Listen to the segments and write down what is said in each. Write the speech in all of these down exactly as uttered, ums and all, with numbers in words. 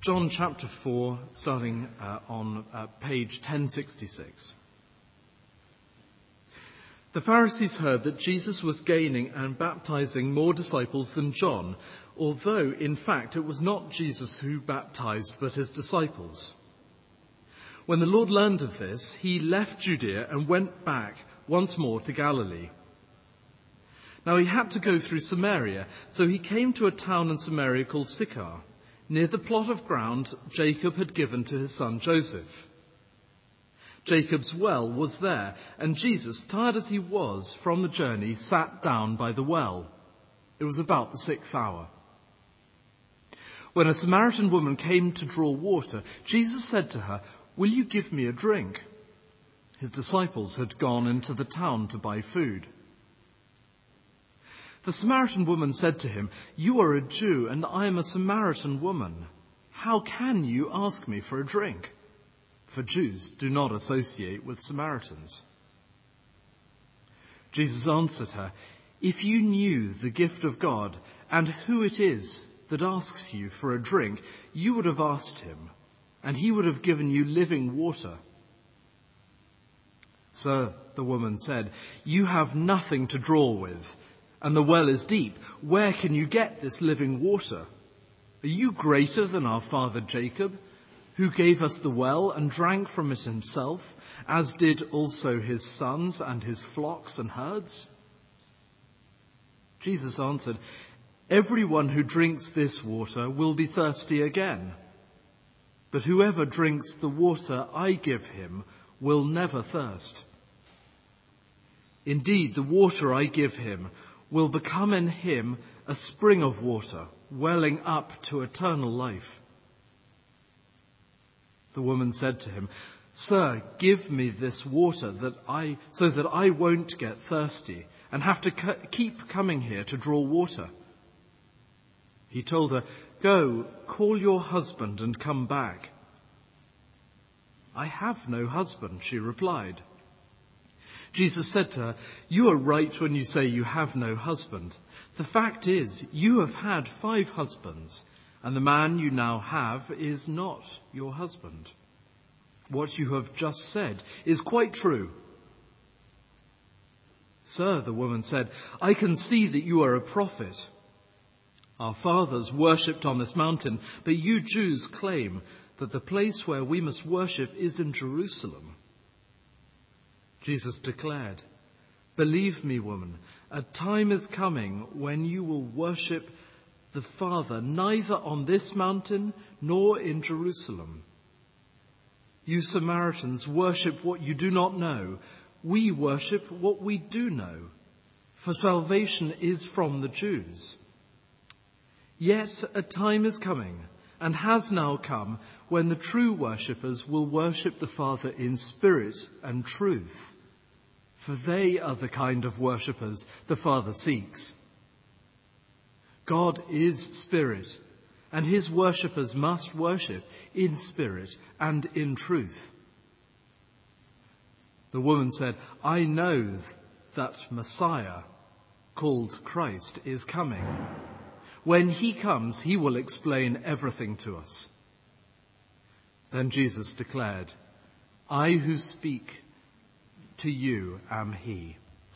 John chapter four, starting uh, on uh, page ten sixty-six. The Pharisees heard that Jesus was gaining and baptizing more disciples than John, although in fact it was not Jesus who baptized but his disciples. When the Lord learned of this, he left Judea and went back once more to Galilee. Now he had to go through Samaria, so he came to a town in Samaria called Sychar, near the plot of ground Jacob had given to his son Joseph. Jacob's well was there, and Jesus, tired as he was from the journey, sat down by the well. It was about the sixth hour. When a Samaritan woman came to draw water, Jesus said to her, "Will you give me a drink?" His disciples had gone into the town to buy food. The Samaritan woman said to him, "You are a Jew, and I am a Samaritan woman. How can you ask me for a drink?" For Jews do not associate with Samaritans. Jesus answered her, "If you knew the gift of God and who it is that asks you for a drink, you would have asked him, and he would have given you living water." "Sir," the woman said, "you have nothing to draw with, and the well is deep. Where can you get this living water? Are you greater than our father Jacob, who gave us the well and drank from it himself, as did also his sons and his flocks and herds?" Jesus answered, "Everyone who drinks this water will be thirsty again. But whoever drinks the water I give him will never thirst. Indeed, the water I give him will become in him a spring of water, welling up to eternal life." The woman said to him, "Sir, give me this water that I, so that I won't get thirsty and have to cu- keep coming here to draw water." He told her, "Go, call your husband and come back." "I have no husband," she replied. Jesus said to her, "You are right when you say you have no husband. The fact is, you have had five husbands, and the man you now have is not your husband. What you have just said is quite true." "Sir," the woman said, "I can see that you are a prophet. Our fathers worshipped on this mountain, but you Jews claim that the place where we must worship is in Jerusalem." Jesus declared, "Believe me, woman, a time is coming when you will worship the Father neither on this mountain nor in Jerusalem. You Samaritans worship what you do not know. We worship what we do know, for salvation is from the Jews. Yet a time is coming, and has now come, when the true worshippers will worship the Father in spirit and truth, for they are the kind of worshippers the Father seeks. God is spirit, and his worshippers must worship in spirit and in truth." The woman said, "I know that Messiah, called Christ, is coming. When he comes, he will explain everything to us." Then Jesus declared, "I who speak to you am he."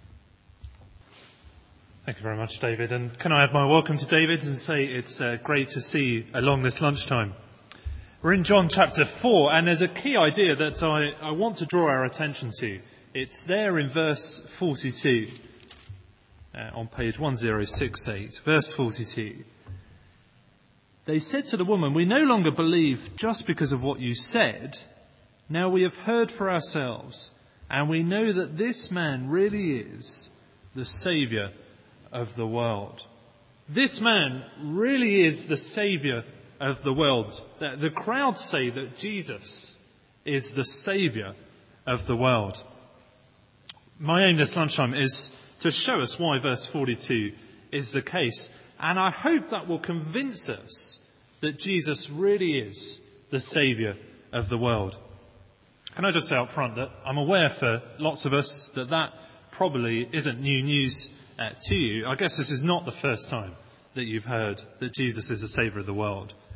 Thank you very much, David. And can I add my welcome to David and say it's uh, great to see you along this lunchtime. We're in John chapter four, and there's a key idea that I, I want to draw our attention to. It's there in verse forty-two, uh, on page one oh six eight, verse forty-two. "They said to the woman, 'We no longer believe just because of what you said. Now we have heard for ourselves, and we know that this man really is the Saviour of the world.'" This man really is the Saviour of the world. The, the crowd say that Jesus is the Saviour of the world. My aim this lunchtime is to show us why verse forty-two is the case. And I hope that will convince us that Jesus really is the Saviour of the world. Can I just say up front that I'm aware for lots of us that that probably isn't new news uh, to you. I guess this is not the first time that you've heard that Jesus is the Saviour of the world.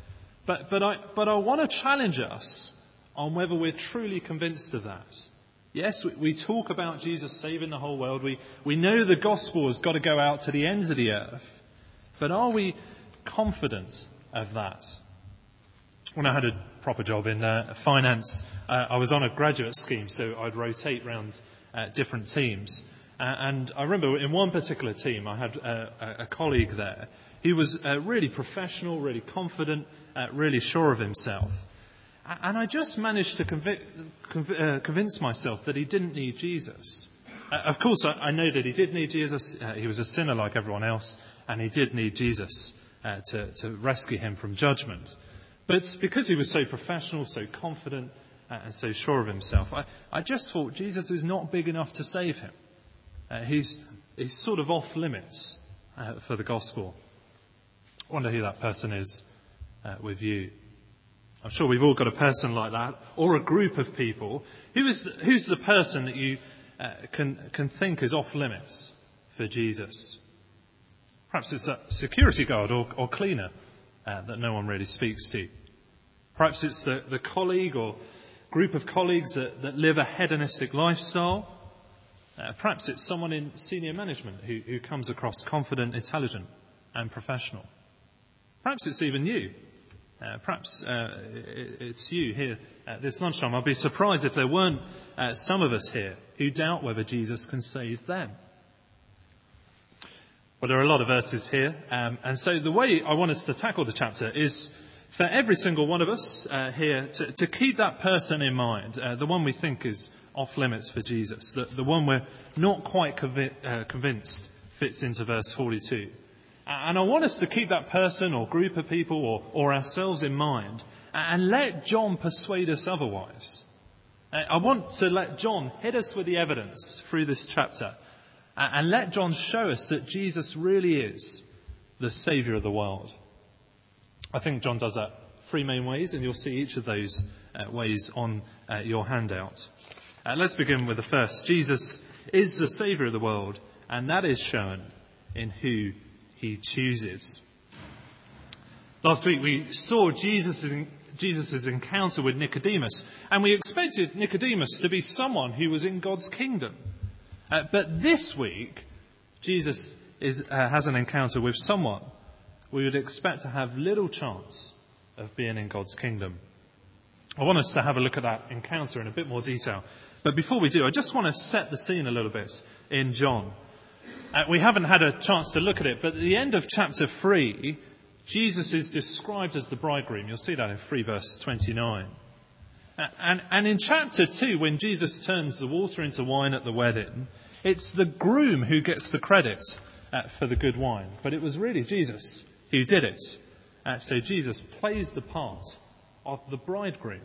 But, but I, but I want to challenge us on whether we're truly convinced of that. Yes, we, we talk about Jesus saving the whole world. We, we know the gospel has got to go out to the ends of the earth. But are we confident of that? When I had a proper job in uh, finance, uh, I was on a graduate scheme, so I'd rotate around uh, different teams. Uh, and I remember in one particular team, I had uh, a, a colleague there. He was uh, really professional, really confident, uh, really sure of himself. And I just managed to convi- conv- uh, convince myself that he didn't need Jesus. Uh, of course, I, I know that he did need Jesus. Uh, he was a sinner like everyone else, and he did need Jesus uh, to, to rescue him from judgment. But because he was so professional, so confident, uh, and so sure of himself, I, I just thought Jesus is not big enough to save him. Uh, he's, he's sort of off limits uh, for the gospel. I wonder who that person is uh, with you. I'm sure we've all got a person like that, or a group of people. Who is the, who's the person that you uh, can can think is off limits for Jesus? Perhaps it's a security guard or, or cleaner uh, that no one really speaks to. Perhaps it's the, the colleague or group of colleagues that, that live a hedonistic lifestyle. Uh, perhaps it's someone in senior management who, who comes across confident, intelligent and professional. Perhaps it's even you. Uh, perhaps uh, it, it's you here at this lunchtime. I'd be surprised if there weren't uh, some of us here who doubt whether Jesus can save them. Well, there are a lot of verses here, um, and so the way I want us to tackle the chapter is for every single one of us uh, here to, to keep that person in mind, uh, the one we think is off limits for Jesus, the, the one we're not quite convi- uh, convinced fits into verse forty-two. And I want us to keep that person or group of people or, or ourselves in mind and let John persuade us otherwise. I want to let John hit us with the evidence through this chapter and let John show us that Jesus really is the Saviour of the world. I think John does that three main ways, and you'll see each of those uh, ways on uh, your handout. Uh, let's begin with the first. Jesus is the Saviour of the world, and that is shown in who he chooses. Last week we saw Jesus' Jesus' encounter with Nicodemus, and we expected Nicodemus to be someone who was in God's kingdom. Uh, but this week, Jesus is, uh, has an encounter with someone we would expect to have little chance of being in God's kingdom. I want us to have a look at that encounter in a bit more detail. But before we do, I just want to set the scene a little bit in John. Uh, we haven't had a chance to look at it, but at the end of chapter three, Jesus is described as the bridegroom. You'll see that in three verse twenty-nine. Uh, and, and in chapter two, when Jesus turns the water into wine at the wedding, it's the groom who gets the credit uh, for the good wine. But it was really Jesus who did it. Uh, so Jesus plays the part of the bridegroom.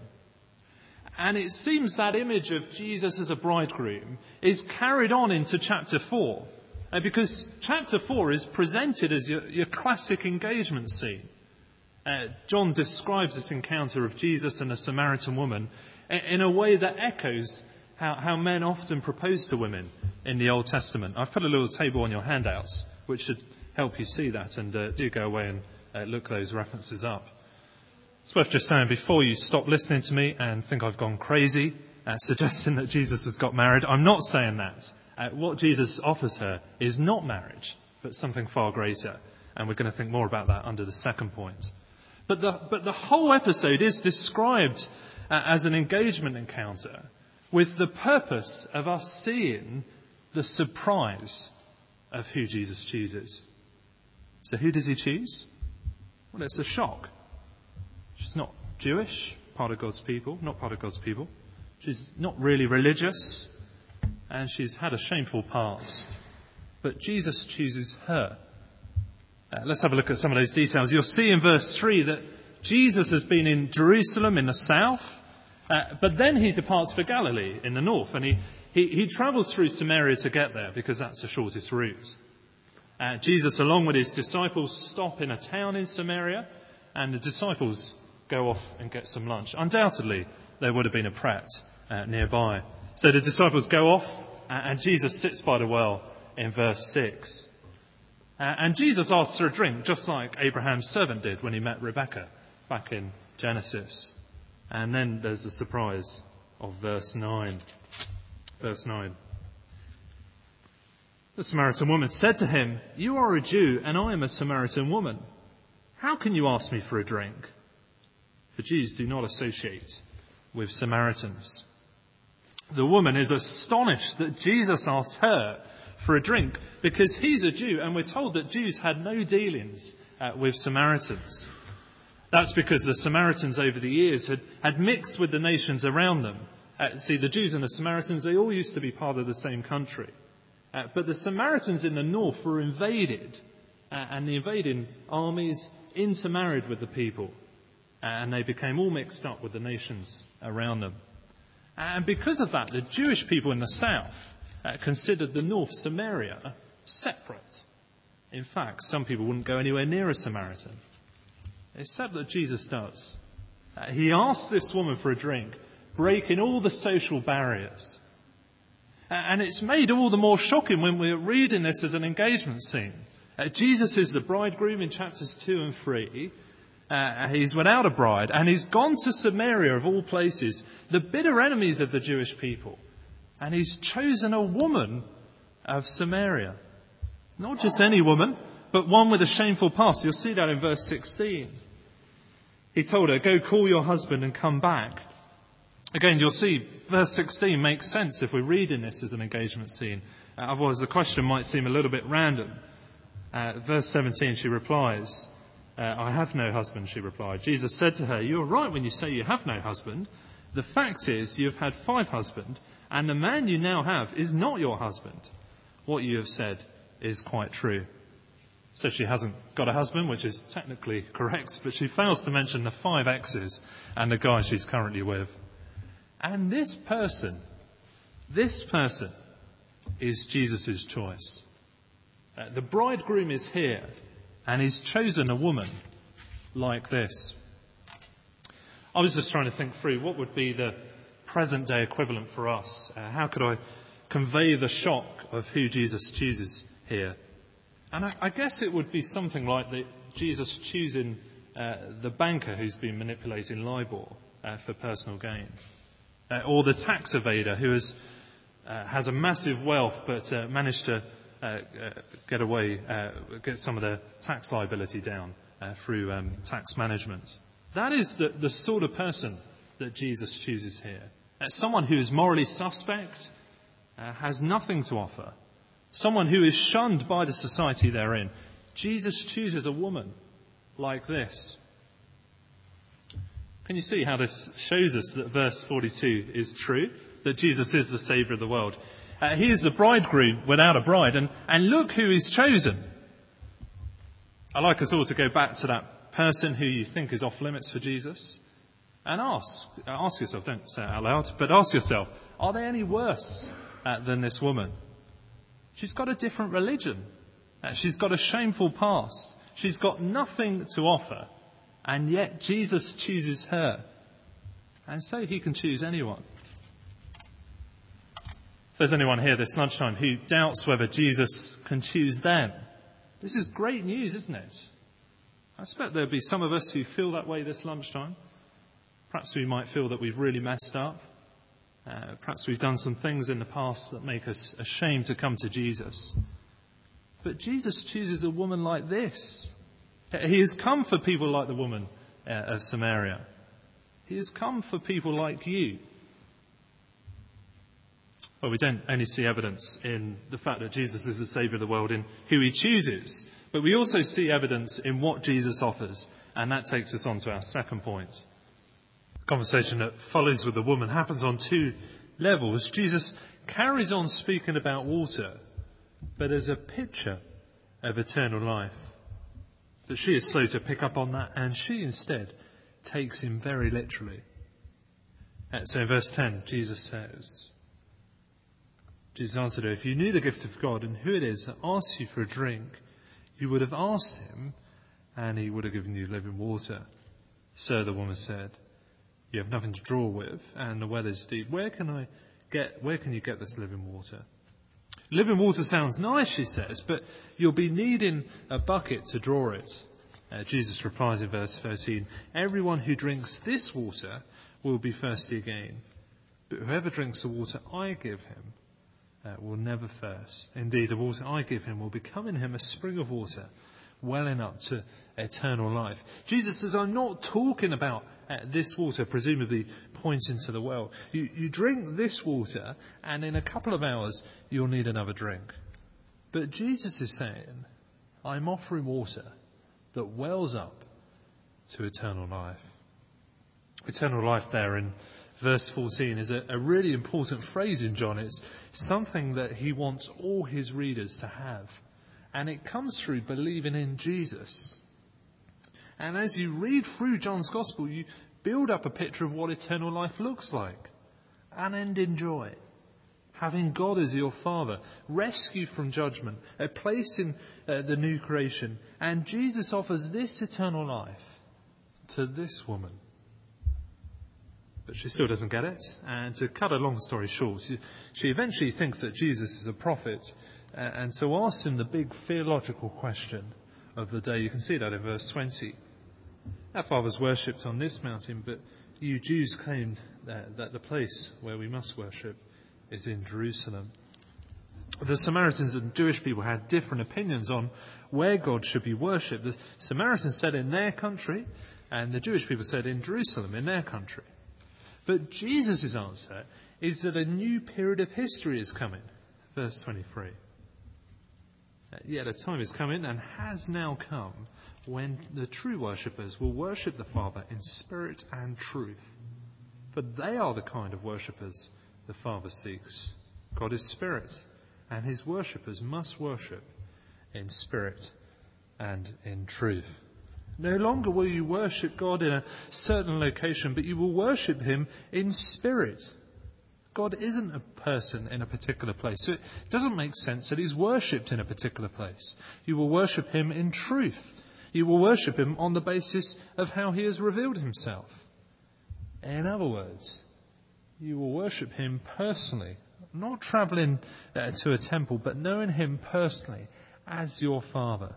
And it seems that image of Jesus as a bridegroom is carried on into chapter four. Uh, because chapter four is presented as your, your classic engagement scene. Uh, John describes this encounter of Jesus and a Samaritan woman in, in a way that echoes how, how men often propose to women in the Old Testament. I've put a little table on your handouts which should help you see that, and uh, do go away and uh, look those references up. It's worth just saying, before you stop listening to me and think I've gone crazy, uh, suggesting that Jesus has got married, I'm not saying that. Uh, what Jesus offers her is not marriage, but something far greater. And we're going to think more about that under the second point. But the, but the whole episode is described uh, as an engagement encounter with the purpose of us seeing the surprise of who Jesus chooses. So who does he choose? Well, it's a shock. She's not Jewish, part of God's people, not part of God's people. She's not really religious. And she's had a shameful past. But Jesus chooses her. Uh, let's have a look at some of those details. You'll see in verse three that Jesus has been in Jerusalem in the south, uh, but then he departs for Galilee in the north. And he, he, he travels through Samaria to get there because that's the shortest route. Uh, Jesus, along with his disciples, stop in a town in Samaria, and the disciples go off and get some lunch. Undoubtedly, there would have been a Pret uh, nearby. So the disciples go off, and Jesus sits by the well in verse six. And Jesus asks for a drink, just like Abraham's servant did when he met Rebekah back in Genesis. And then there's the surprise of verse nine. Verse nine. The Samaritan woman said to him, "You are a Jew, and I am a Samaritan woman. How can you ask me for a drink?" For Jews do not associate with Samaritans. The woman is astonished that Jesus asks her for a drink because he's a Jew, and we're told that Jews had no dealings uh, with Samaritans. That's because the Samaritans over the years had, had mixed with the nations around them. Uh, see, the Jews and the Samaritans, they all used to be part of the same country. Uh, but the Samaritans in the north were invaded, uh, and the invading armies intermarried with the people, uh, and they became all mixed up with the nations around them. And because of that, the Jewish people in the south uh, considered the north, Samaria, separate. In fact, some people wouldn't go anywhere near a Samaritan, except that Jesus does. Uh, he asks this woman for a drink, breaking all the social barriers. And it's made all the more shocking when we're reading this as an engagement scene. Uh, Jesus is the bridegroom in chapters two and three. Uh, he's without a bride, and he's gone to Samaria of all places, the bitter enemies of the Jewish people. And he's chosen a woman of Samaria. Not just any woman, but one with a shameful past. You'll see that in verse sixteen. He told her, "Go call your husband and come back." Again, you'll see verse sixteen makes sense if we're reading this as an engagement scene. Uh, otherwise, the question might seem a little bit random. Uh, verse seventeen, she replies, uh, "I have no husband," she replied. Jesus said to her, "You are right when you say you have no husband. The fact is, you have had five husbands, and the man you now have is not your husband. What you have said is quite true." So she hasn't got a husband, which is technically correct, but she fails to mention the five exes and the guy she's currently with. And this person, this person is Jesus' choice. Uh, the bridegroom is here, and he's chosen a woman like this. I was just trying to think through what would be the present day equivalent for us. Uh, how could I convey the shock of who Jesus chooses here? And I, I guess it would be something like the, Jesus choosing uh, the banker who's been manipulating LIBOR uh, for personal gain. Uh, or the tax evader who has, uh, has a massive wealth but uh, managed to uh, uh, get away, uh, get some of the tax liability down uh, through um, tax management. That is the, the sort of person that Jesus chooses here. Uh, someone who is morally suspect, uh, has nothing to offer. Someone who is shunned by the society they're in. Jesus chooses a woman like this. Can you see how this shows us that verse forty-two is true? That Jesus is the Saviour of the world. Uh, he is the bridegroom without a bride. And, and look who is chosen. I'd like us all to go back to that person who you think is off limits for Jesus. And ask, ask yourself, don't say it out loud, but ask yourself, are they any worse uh, than this woman? She's got a different religion. Uh, she's got a shameful past. She's got nothing to offer. And yet Jesus chooses her. And so he can choose anyone. If there's anyone here this lunchtime who doubts whether Jesus can choose them, this is great news, isn't it? I expect there'll be some of us who feel that way this lunchtime. Perhaps we might feel that we've really messed up. Uh, perhaps we've done some things in the past that make us ashamed to come to Jesus. But Jesus chooses a woman like this. He has come for people like the woman uh, of Samaria. He has come for people like you. Well, we don't only see evidence in the fact that Jesus is the Saviour of the world in who he chooses, but we also see evidence in what Jesus offers. And that takes us on to our second point. The conversation that follows with the woman happens on two levels. Jesus carries on speaking about water, but as a picture of eternal life. But she is slow to pick up on that, and she instead takes him very literally. So in verse ten, Jesus says, Jesus answered her, "If you knew the gift of God and who it is that asks you for a drink, you would have asked him, and he would have given you living water." "Sir," the woman said, "you have nothing to draw with, and the weather's deep. Where can I get? Where can you get this living water?" "Living water sounds nice," she says, "but you'll be needing a bucket to draw it. Uh, Jesus replies in verse thirteen, "Everyone who drinks this water will be thirsty again, but whoever drinks the water I give him uh, will never thirst. Indeed, the water I give him will become in him a spring of water, welling up to eternal life." Jesus says, I'm not talking about uh, this water, presumably pointing to the well. You, you drink this water, and in a couple of hours, you'll need another drink. But Jesus is saying, I'm offering water that wells up to eternal life. Eternal life there in verse fourteen is a, a really important phrase in John. It's something that he wants all his readers to have. And it comes through believing in Jesus. And as you read through John's Gospel, you build up a picture of what eternal life looks like. Unending joy. Having God as your Father. Rescue from judgment. A place in uh, the new creation. And Jesus offers this eternal life to this woman. But she still doesn't get it. And to cut a long story short, she, she eventually thinks that Jesus is a prophet. Uh, and so asks him the big theological question of the day. You can see that in verse twenty. Our fathers worshipped on this mountain, but you Jews claimed that, that the place where we must worship is in Jerusalem. The Samaritans and Jewish people had different opinions on where God should be worshipped. The Samaritans said in their country, and the Jewish people said in Jerusalem, in their country. But Jesus' answer is that a new period of history is coming. Verse twenty-three. Yet a time is coming and has now come when the true worshippers will worship the Father in spirit and truth. For they are the kind of worshippers the Father seeks. God is spirit, and his worshippers must worship in spirit and in truth. No longer will you worship God in a certain location, but you will worship him in spirit. God isn't a person in a particular place. So it doesn't make sense that he's worshipped in a particular place. You will worship him in truth. You will worship him on the basis of how he has revealed himself. In other words, you will worship him personally, not travelling uh, to a temple, but knowing him personally as your Father.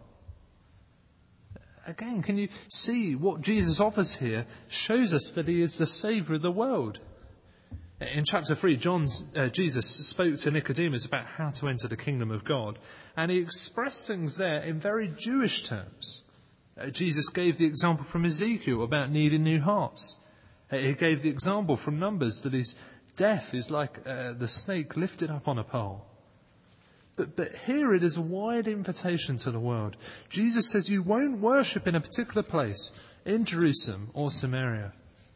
Again, can you see what Jesus offers here shows us that he is the Saviour of the world? In chapter three, John, uh, Jesus spoke to Nicodemus about how to enter the kingdom of God, and he expressed things there in very Jewish terms. Uh, Jesus gave the example from Ezekiel about needing new hearts. Uh, he gave the example from Numbers that his death is like uh, the snake lifted up on a pole. But, but here it is a wide invitation to the world. Jesus says you won't worship in a particular place, in Jerusalem or Samaria.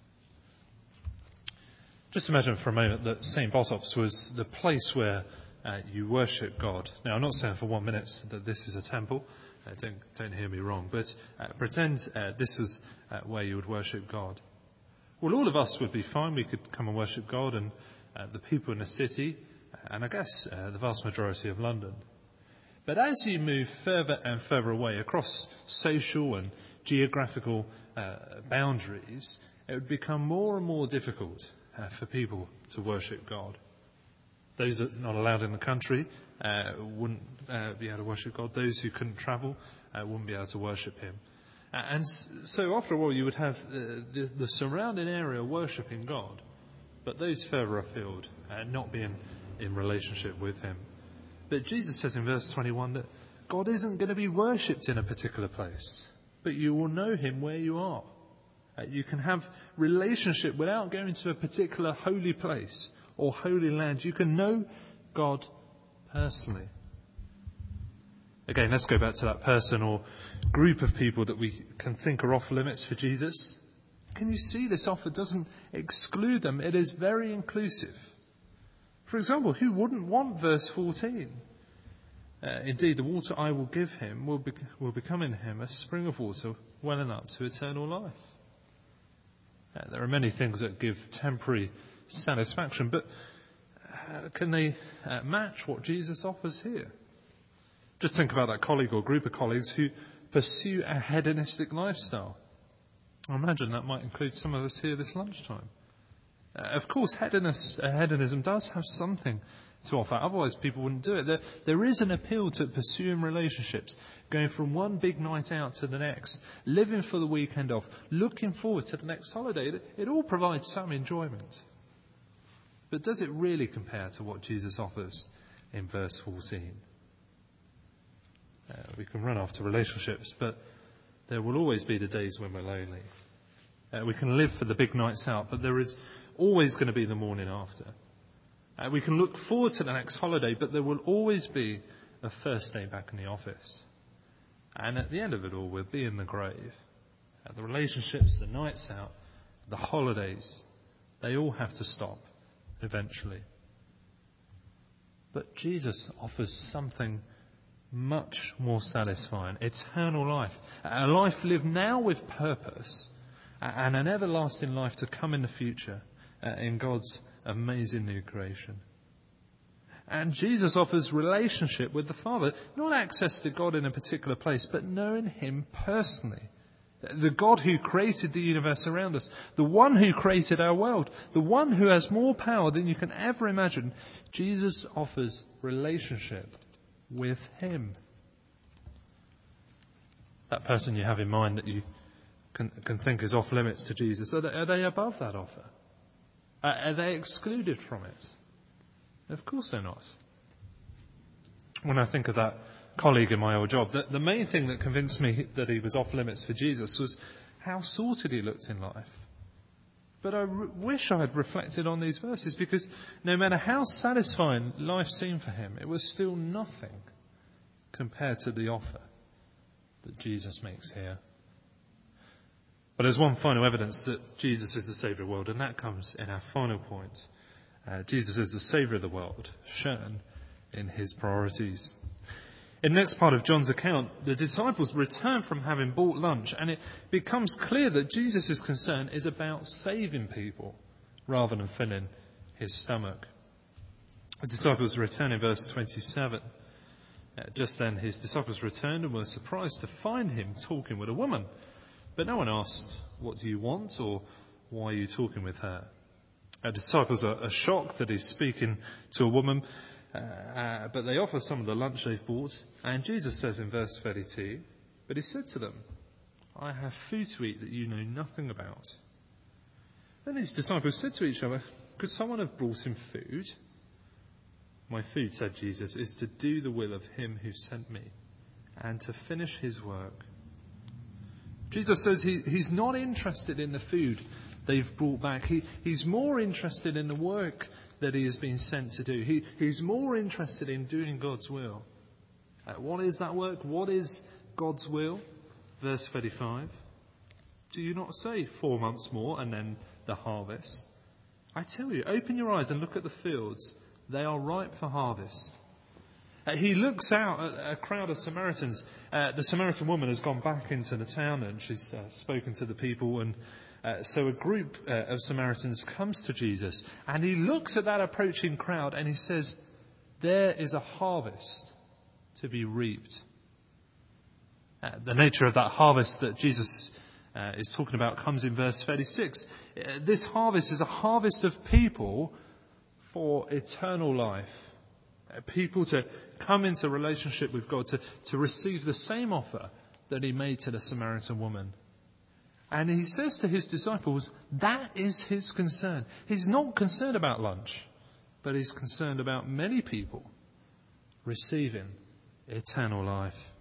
Just imagine for a moment that Saint Botolph's was the place where uh, you worship God. Now, I'm not saying for one minute that this is a temple. Uh, don't, don't hear me wrong. But uh, pretend uh, this was uh, where you would worship God. Well, all of us would be fine. We could come and worship God and uh, the people in the city, and I guess uh, the vast majority of London. But as you move further and further away across social and geographical uh, boundaries, it would become more and more difficult Uh, for people to worship God. Those that are not allowed in the country uh, wouldn't uh, be able to worship God. Those who couldn't travel uh, wouldn't be able to worship him. Uh, and so after a while you would have uh, the, the surrounding area worshipping God, but those further afield uh, not being in relationship with him. But Jesus says in verse twenty-one that God isn't going to be worshipped in a particular place, but you will know him where you are. You can have relationship without going to a particular holy place or holy land. You can know God personally. Again, let's go back to that person or group of people that we can think are off limits for Jesus. Can you see this offer doesn't exclude them? It is very inclusive. For example, who wouldn't want verse fourteen? Uh, Indeed, the water I will give him will, be, will become in him a spring of water welling up to eternal life. Uh, there are many things that give temporary satisfaction, but uh, can they uh, match what Jesus offers here? Just think about that colleague or group of colleagues who pursue a hedonistic lifestyle. I imagine that might include some of us here this lunchtime. Uh, of course, hedonis, uh, hedonism does have something to offer. Otherwise, people wouldn't do it. There, there is an appeal to pursuing relationships, going from one big night out to the next, living for the weekend off, looking forward to the next holiday. It, it all provides some enjoyment. But does it really compare to what Jesus offers in verse fourteen? Uh, we can run after relationships, but there will always be the days when we're lonely. Uh, we can live for the big nights out, but there is always going to be the morning after. Uh, we can look forward to the next holiday, but there will always be a first day back in the office. And at the end of it all, we'll be in the grave. Uh, the relationships, the nights out, the holidays, they all have to stop eventually. But Jesus offers something much more satisfying, eternal life, a life lived now with purpose, and an everlasting life to come in the future uh, in God's amazing new creation. And Jesus offers relationship with the Father, not access to God in a particular place, but knowing him personally. The God who created the universe around us, the one who created our world, the one who has more power than you can ever imagine. Jesus offers relationship with him. That person you have in mind that you can, can think is off limits to Jesus, are they, are they above that offer? Are, are they excluded from it? Of course they're not. When I think of that colleague in my old job, the, the main thing that convinced me that he was off limits for Jesus was how sorted he looked in life. But I re- wish I had reflected on these verses, because no matter how satisfying life seemed for him, it was still nothing compared to the offer that Jesus makes here. But there's one final evidence that Jesus is the Saviour of the world, and that comes in our final point. Uh, Jesus is the Saviour of the world, shown in his priorities. In the next part of John's account, the disciples return from having bought lunch, and it becomes clear that Jesus' concern is about saving people rather than filling his stomach. The disciples return in verse twenty-seven. Uh, just then his disciples returned and were surprised to find him talking with a woman. But no one asked, "What do you want?" or "Why are you talking with her?" Our disciples are, are shocked that he's speaking to a woman. Uh, uh, but they offer some of the lunch they've bought, and Jesus says in verse thirty-two, "But he said to them, 'I have food to eat that you know nothing about.'" Then his disciples said to each other, "Could someone have brought him food?" "My food," said Jesus, "is to do the will of him who sent me and to finish his work." Jesus says he, he's not interested in the food they've brought back. He, he's more interested in the work that he has been sent to do. He, he's more interested in doing God's will. Uh, what is that work? What is God's will? Verse thirty-five. "Do you not say four months more and then the harvest? I tell you, open your eyes and look at the fields. They are ripe for harvest." Uh, he looks out at a crowd of Samaritans. Uh, the Samaritan woman has gone back into the town and she's uh, spoken to the people, and Uh, so a group uh, of Samaritans comes to Jesus, and he looks at that approaching crowd and he says, "There is a harvest to be reaped." Uh, the nature of that harvest that Jesus uh, is talking about comes in verse thirty-six. Uh, this harvest is a harvest of people for eternal life. Uh, people to come into relationship with God, to, to receive the same offer that he made to the Samaritan woman. And he says to his disciples, that is his concern. He's not concerned about lunch, but he's concerned about many people receiving eternal life.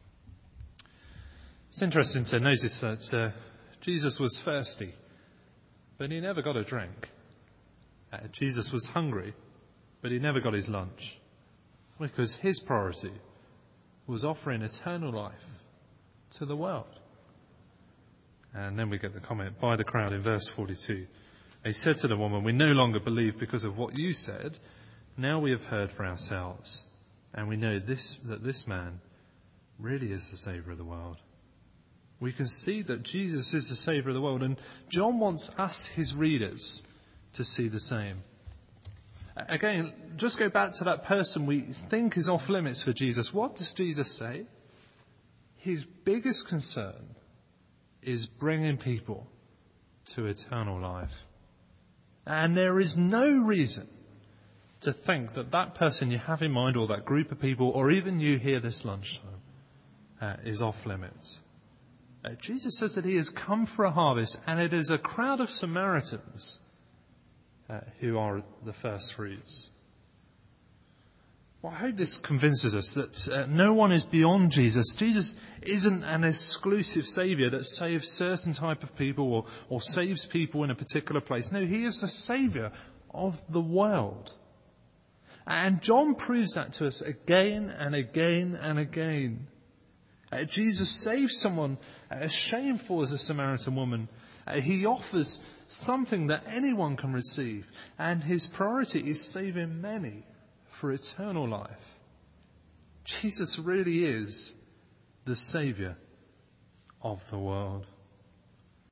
It's interesting to notice that uh, Jesus was thirsty, but he never got a drink. Uh, Jesus was hungry, but he never got his lunch, because his priority was offering eternal life to the world. And then we get the comment by the crowd in verse forty-two. He said to the woman, "We no longer believe because of what you said. Now we have heard for ourselves, and we know this that this man really is the Saviour of the world." We can see that Jesus is the Saviour of the world, and John wants us, his readers, to see the same. Again, just go back to that person we think is off limits for Jesus. What does Jesus say? His biggest concern is bringing people to eternal life. And there is no reason to think that that person you have in mind, or that group of people, or even you here this lunchtime, uh, is off limits. Uh, Jesus says that he has come for a harvest, and it is a crowd of Samaritans uh, who are the first fruits. Well, I hope this convinces us that uh, no one is beyond Jesus. Jesus isn't an exclusive saviour that saves certain type of people or, or saves people in a particular place. No, he is the saviour of the world. And John proves that to us again and again and again. Uh, Jesus saves someone as shameful as a Samaritan woman. Uh, he offers something that anyone can receive. And his priority is saving many for eternal life. Jesus really is the saviour of the world.